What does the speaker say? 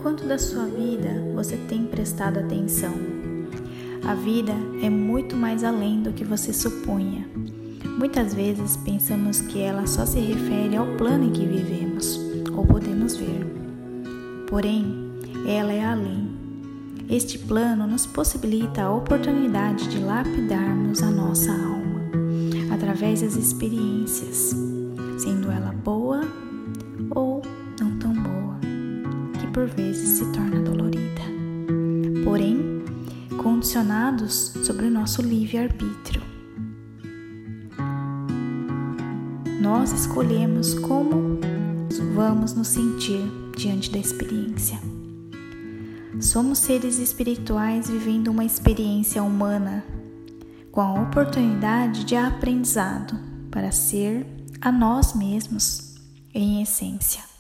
quanto da sua vida você tem prestado atenção? A vida é muito mais além do que você supunha. Muitas vezes pensamos que ela só se refere ao plano em que vivemos ou podemos ver. Porém, ela é além. Este plano nos possibilita a oportunidade de lapidarmos a nossa alma através das experiências, sendo ela boa ou não tão boa, que por vezes se torna dolorida. Porém, condicionados sobre o nosso livre-arbítrio. Nós escolhemos como vamos nos sentir diante da experiência. Somos seres espirituais vivendo uma experiência humana com a oportunidade de aprendizado para ser a nós mesmos em essência.